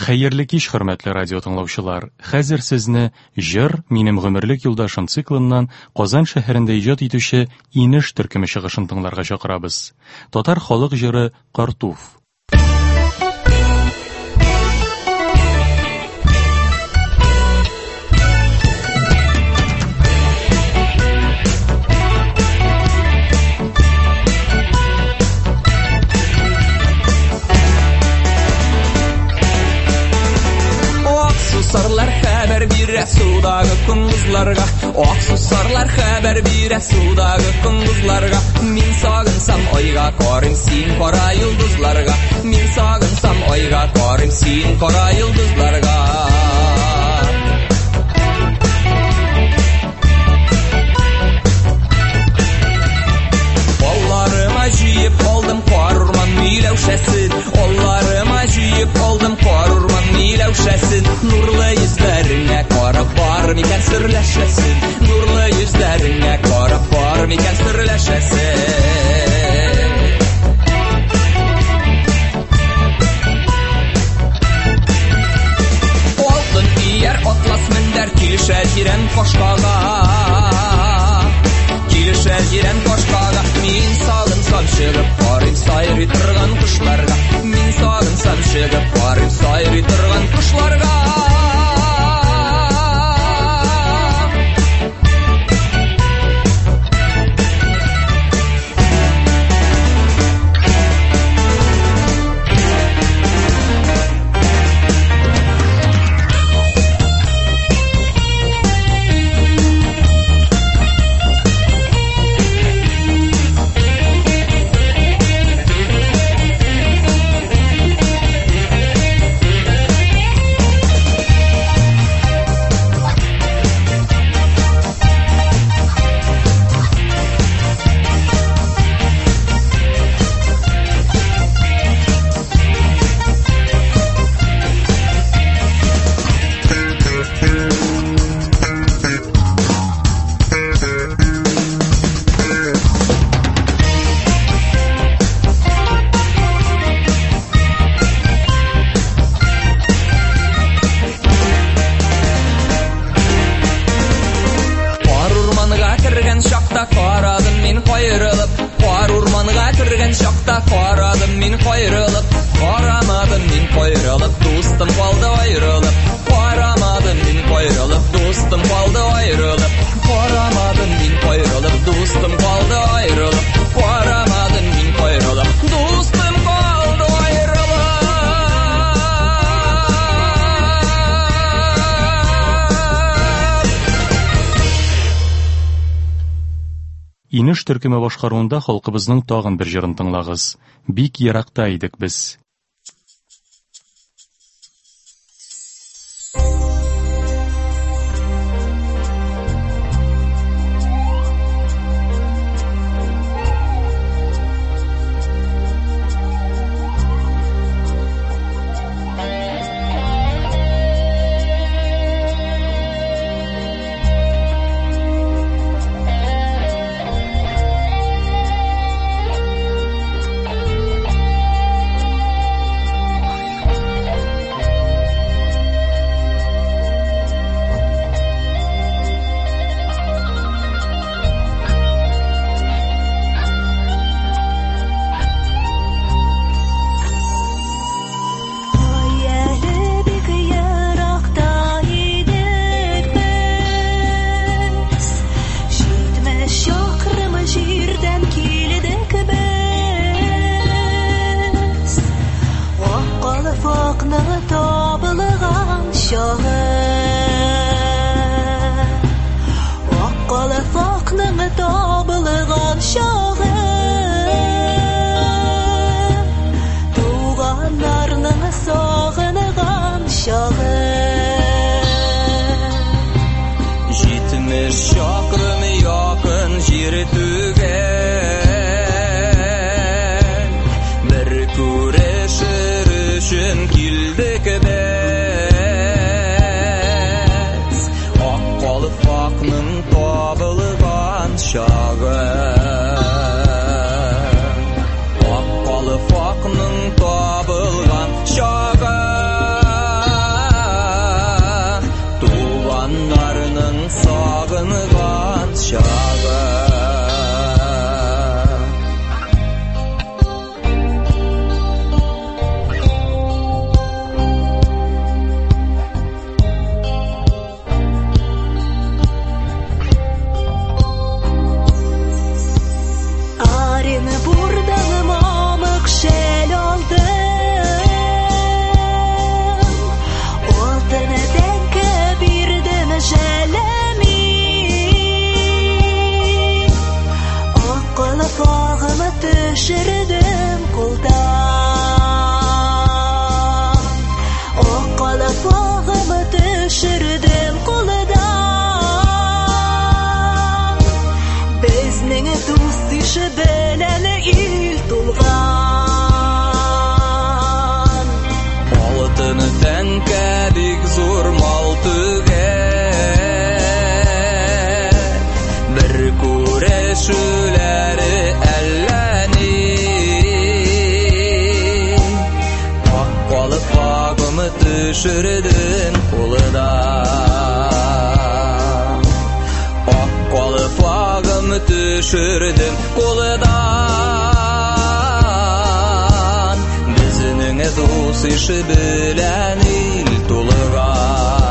Хәерле кич, хөрмәтле радио тыңлаучылар. Хәзер сезне «Җыр минем гомерлек юлдашым» циклыннан Казан шәһәрендә иҗат итүче Инеш төркеме чыгышын тыңларга чакырабыз. Татар халык җыры Картуф. Susarlar haber bire sudağı kunduzlarga susarlar haber bire sudağı kunduzlarga Min sağınsam oyga korim sin kora yıldızlarga Min sağınsam oyga korim sin kora yıldızlarga Ollarıma jiyip oldum korurman milevşesin Ollarıma jiyip oldum korurman milevşesin Nurlu yüzlerine korap var miken sürleşesin Nurlu yüzlerine korap var miken sürleşesin Oldun iyer otlas minder kilişe giren koşkağa Kilişe giren koşkağa Min sağınsam çıgıp korim sayri tırgan kuşlarga Min sağınsam çıgıp korim sayri tırgan kuşlarga Инеш төркеме башкаруында халкыбызның тагын бер җырын тыңлагыз. Бик еракта идек без. Akkalı faknın tabılgan şağı fagımı düşürdün kuludan. Ak kolu fagımı düşürdün kuludan. Bizinin dost işi bilen il tulugan.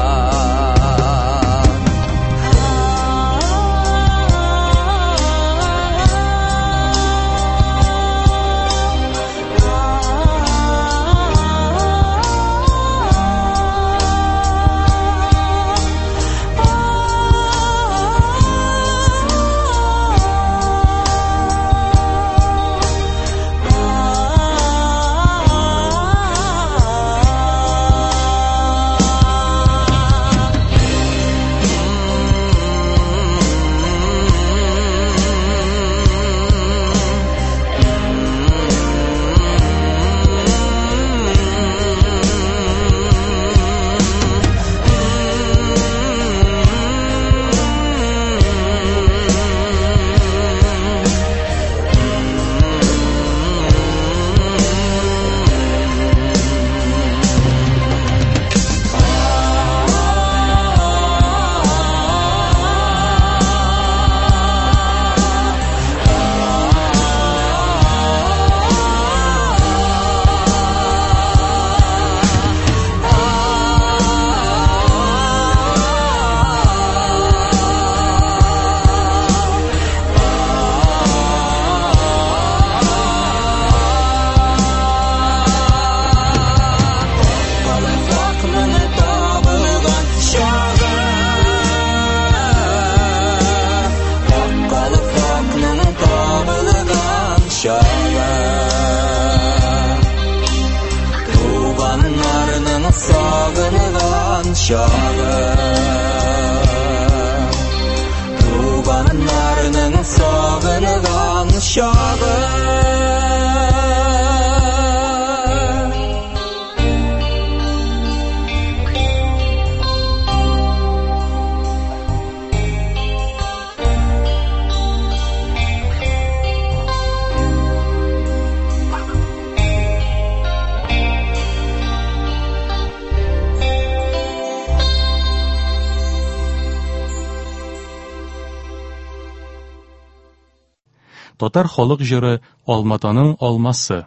Tuğanlarının sağınıgan şağı. Татар халык җыры Алматаның алмасы.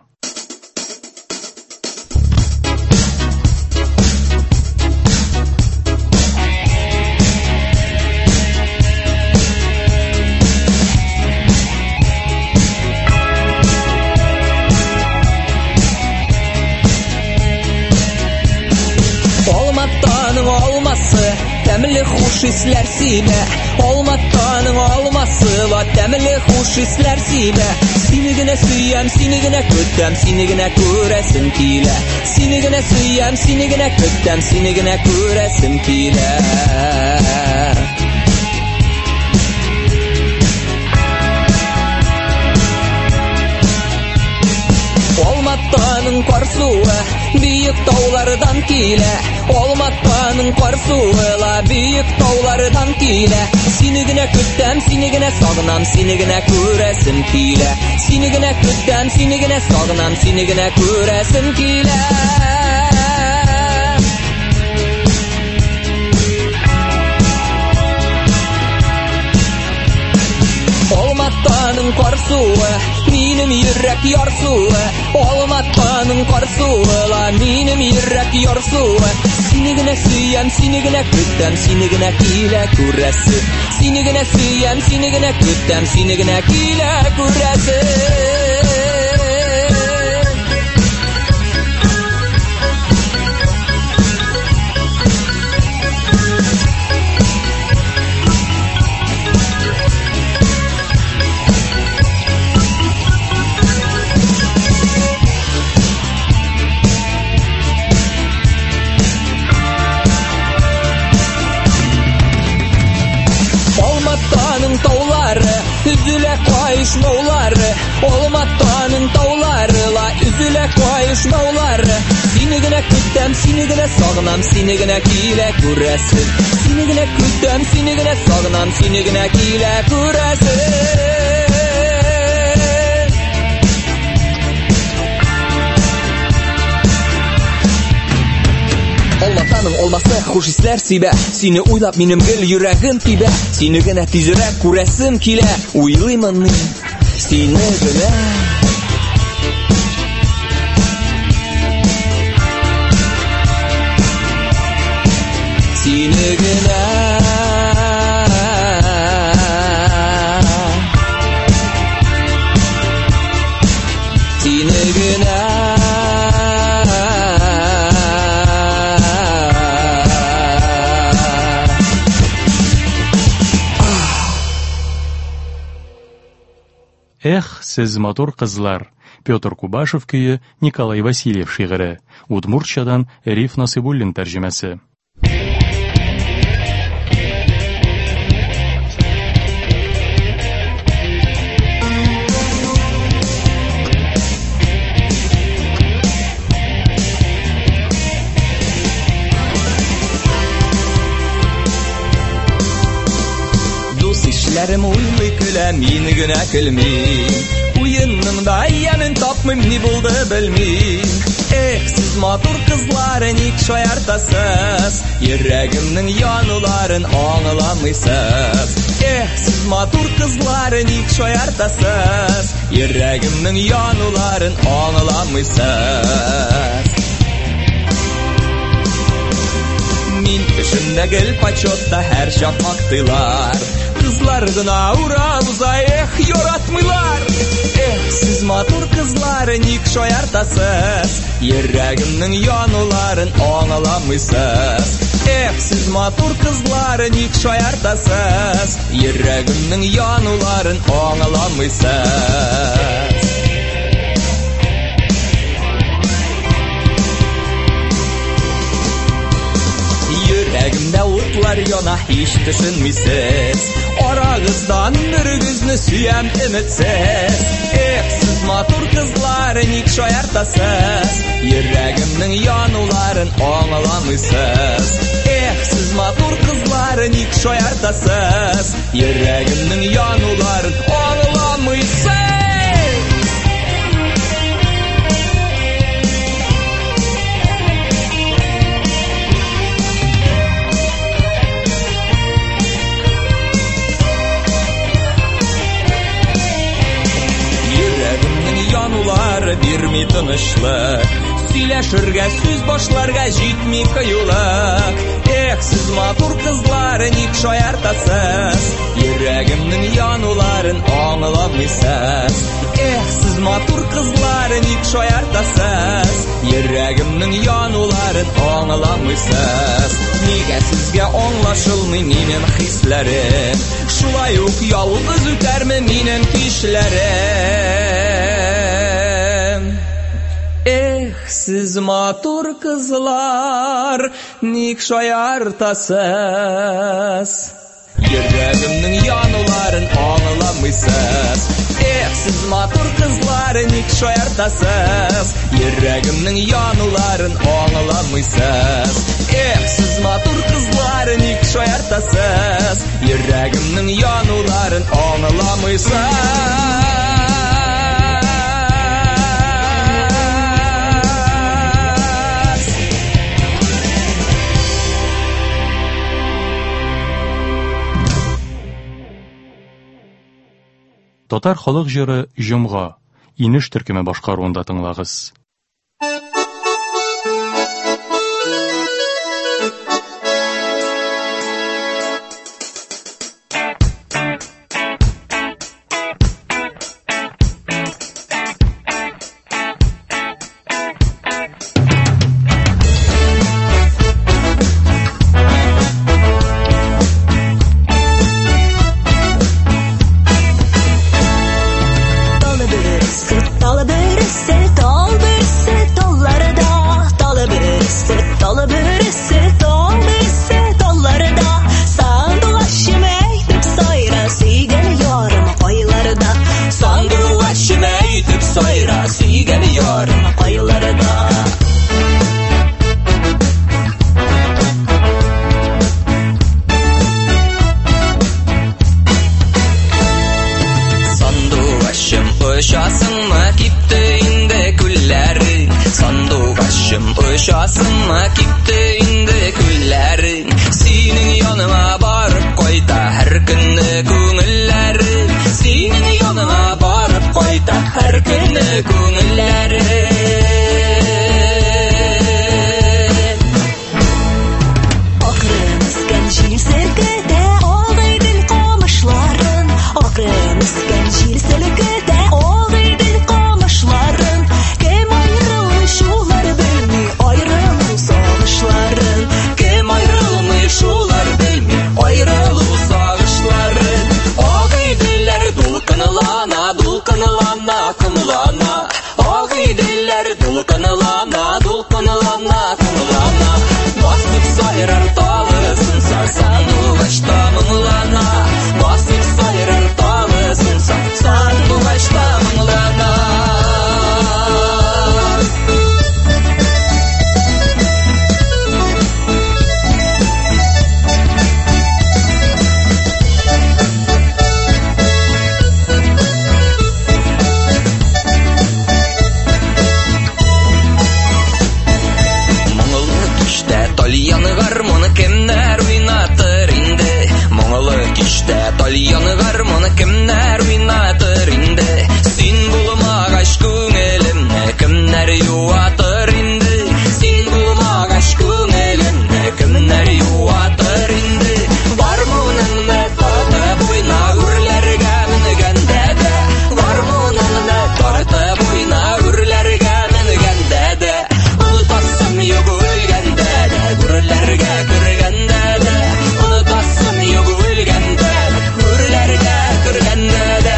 Алматаның алмасы, тәмле хуш исләр сибә. Алматаның алмасы, ла тәмле хуш исләр сибә. Сине генә сөям, сине генә көтәм, сине генә күрәсем килә. Сине генә сөям, сине генә көтәм, сине генә күрәсем килә. Алматаның кар суы бийек таулардан килә. Алматаның кар суы ла бийек таулардан килә. Сине генә көтәм, сине генә сагынам, сине генә күрәсем килә. Сине генә көтәм, сине генә сагынам, сине генә күрәсем килә. Алматаның кар суы минем йөрәк ярсуы. Алматаның кар суы ла минем йөрәк ярсуы. Сине генә сөям, сине генә көтәм, сине генә килә күрәсем. Сине генә сөям, сине генә көтәм, сине генә килә күрәсем. Алматаның таулары үзелә кайышмаулары. Алматаның таулары ла үзелә кайышмаулары. Сине генә көтәм, сине генә сагынам, сине генә килә күрәсем. Сине генә көтәм, сине генә сагынам, сине генә килә күрәсем. Жаның олмасы хуш исләр сибә, сине уйлап минем гел йөрәгем тибә, сине генә тизрәк күрәсем килә, уйлыймын мин сине генә. Сине генә. Сине генә. Эх, сез матур кызлар. Петр Кубашев көе, Николай Васильев шигыре. Удмуртчадан Риф Насибуллин тәрҗемәсе. Ишләрем уйлый көлә, мин генә көлмим. Уенның да янын тапмыйм, ни булды белмим. Эх, сез матур кызлар, ник шаяртасыз? Йөрәгемнең януларын аңламыйсыз. Эх, сез матур кызлар, ник шаяртасыз? Йөрәгемнең януларын аңламыйсыз. Мин эшемдә гел почетта һәр чак мактыйлар. Кызлар гына ура уза, эх, яратмыйлар. Эх, сез матур кызлар, ник шаяртасыз? Йөрәгемнең януларын аңламыйсыз. Эх, сез матур кызлар, ник шаяртасыз? Йөрәгемнең януларын аңламыйсыз. Йөрәгемдә утлар яна, һич төшенмисез. Арагыздан берегезне сөям өметсез. Эх, сез матур кызлар, ник шаяртасыз? Йөрәгемнең януларын аңламыйсыз. Эх, сез матур кызлар, ник шаяртасыз? Йөрәгемнең януларын аңламыйсыз. Янулар бирми тынычлык, сөйләшергә сүз башларга җитми кыюлык. Эх, сез матур кызлар, ник шаяртасыз? Йөрәгемнең януларын аңламыйсыз. Эх, сез матур кызлар, ник шаяртасыз? Йөрәгемнең януларын аңламыйсыз. Нигә сезгә аңлашылмый минем хисләрем? Шулай ук ялгыз үтәрме минем кичләрем? Эх, сез матур кызлар, ник шаяртасыз? Йөрәгемнең януларын аңламыйсыз. Эх, сез матур кызлар, ник шаяртасыз? Йөрәгемнең януларын аңламыйсыз. Эх, сез матур кызлар, ник шаяртасыз? Йөрәгемнең януларын аңламыйсыз. Татар халык җыры Җомга, Инеш төркеме башкаруында тыңлагыз. Ышасыңма кипті инде күлләре, сандуғашым ышасыңма кипті инде күлләре. kişte Talyanı garmonu kimler oynatır indi Moңылы kişte Talyanı garmonu kimler oynatır indi Sin bulmagaç көңелімне kimler yuatır indi Sin bulmagaç көңелімне kimler yuatır indi Garmonunu tartıp oyna үрlerge minigende de Garmonunu tartıp oyna үрlerge minigende de Unutasın yok ölgende de Үрlerge kırgende de Unutasın yok ölgende Үрlerge kırgende de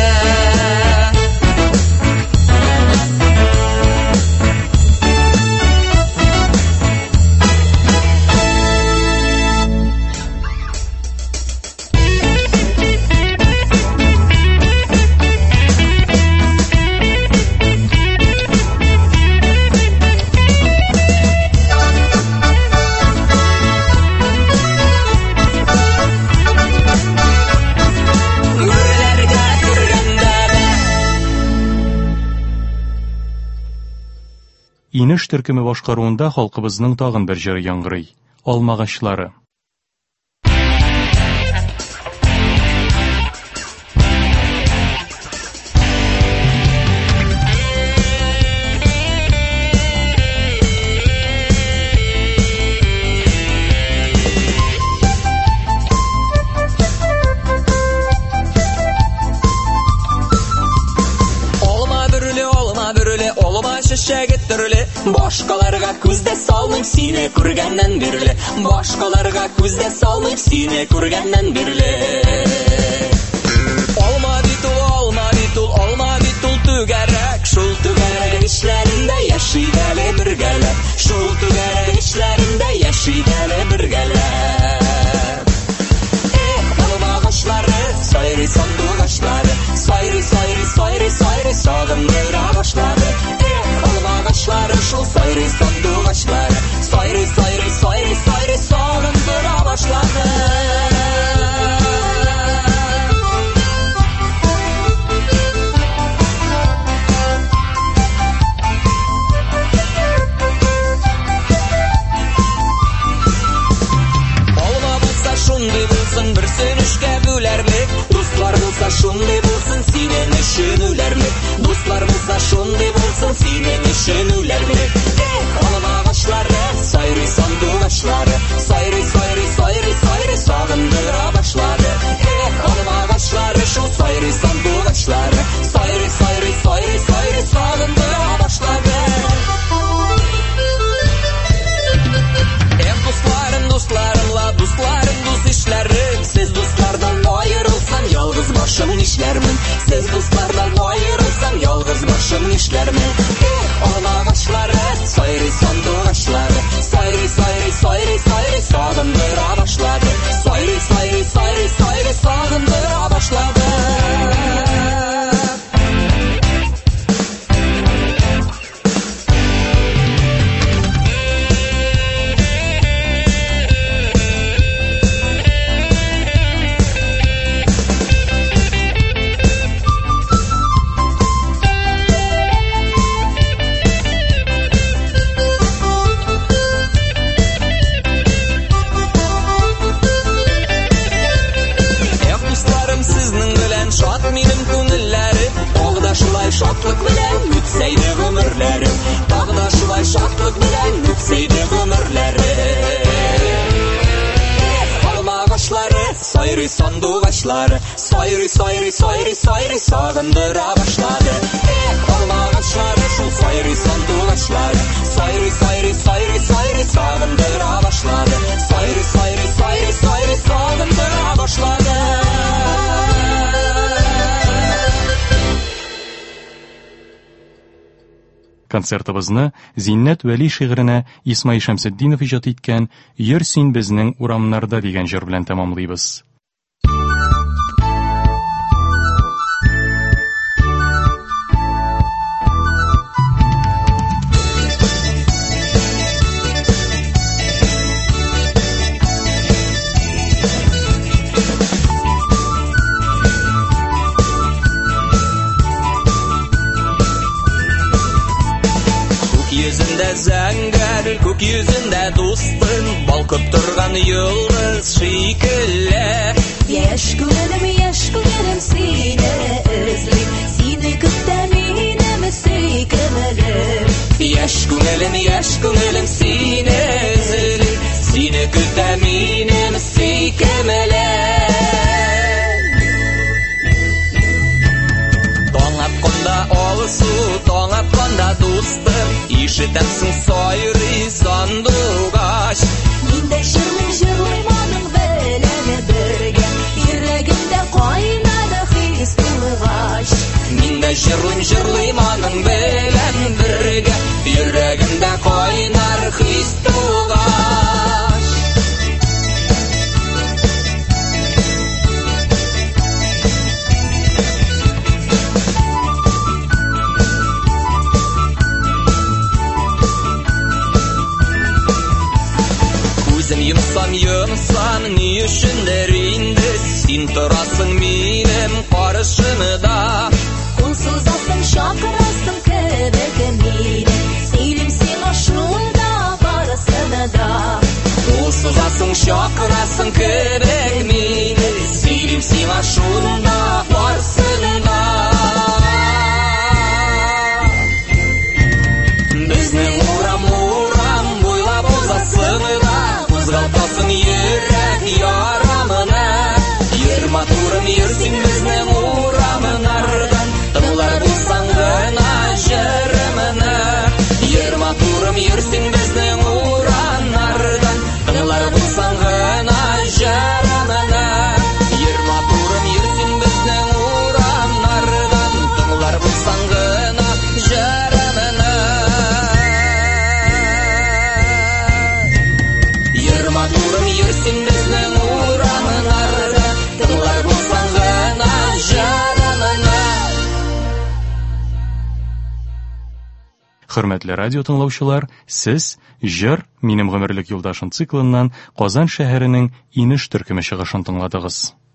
Инеш төркеме башкаруында халкыбызның тагын бер җыры яңгырый. Алмагачлары. Шәгет төрле башкаларга күздә салмыйм сине күргәннән бирле башкаларга күздә салмыйм сине күргәннән бирле Алма бит ул түгәрәк шул түгәрәк эшләрендә яши әле бергәләп шул түгәрәк эшләрендә яши әле бергәләп Алмагачлары сайрый сандугачлары сайрый сагындыра башлады Алмагачлары шул сайрый сандугачлары сайрый сагындыра башлады Алма булса шундый булсын берсен эшкә бүләрлек Дуслар булса шундый булсын синең өчен үләрлек Дуслар булса шундый булсын синең өчен үләрлек Алмагачлары сайрый сандугачлары сайрый сагындыра башлады Алмагачлары шул сайрый сандугачлары сайрый сагындыра башлады Дусларым, дус ишләрем Сез дуслардан аерылсам, ялгыз башым нишләрмен Сез дуслардан аерылсам, ялгыз башым нишләрмен Алмагачлары, сайрый сандугачлары сайрый сагындыра башлады Сайрый сагындыра башлады Шатлык белән үтсәйде гомерләрем Тагда шулай шатлык белән үтсәйде гомерләрем Алмагачлары, сайрый сандугачлары сайрый сагындыра башлады Алмагачлары, шул сайрый сандугачлары сайрый сагындыра башлады Сайрый сагындыра башлады Концертыбызны Зиннәт Вәли шигыренә Исмаил Шәмсетдинов иҗат иткән «Йөр син безнең урамнарда» дигән җыр белән тәмамлыйбыз. Зәңгәр күк йөзендә дус балкып торган йолдыз шикелле. Яшь күңелем сине эзли, сине көтә минем сөйкемелем. Яшь күңелем сине эзли, сине көтә минем сөйкемелем. Таң атканда алсу, таң атканда дустым, ишетәмсең сайрый сандугач. Миндә җырлыйм аның белән бергә, йөрәгемдә кайнады хис тулгач. Миндә җырлыйм аның белән бергә, йөрәгемдә кайнар хис тулгач. Йомсам, ни өчендер инде син торасың минем каршымда. Кул сузасың, чакырасың кебек мине, сөйлим сиңа шунда барысына да. Кул сузасың, чакырасың кебек мине, сөйлим сиңа шунда барысына да. Безнең урам буйлап узасың да, кузгатасың йөрәк ярамына. Йөрмә турым йөрсин безнең урамнардан, тыңлар булсаң гына җырымны. Йөрмә турым йөрсин безнең урамнардан, тыңлар булсаң гына җырымны. Йөрмә турым йөрсин безнең урамнардан, тыңлар булсаң гына җырымны. Матурым йөрсин безнең урамнарда, тыңлар булсаң гына җырымны. Хөрмәтле радио тыңлаучылар, сез «Җыр минем гомерлек юлдашым» циклыннан Казан шәһәренең Инеш төркеме чыгышын тыңладыгыз.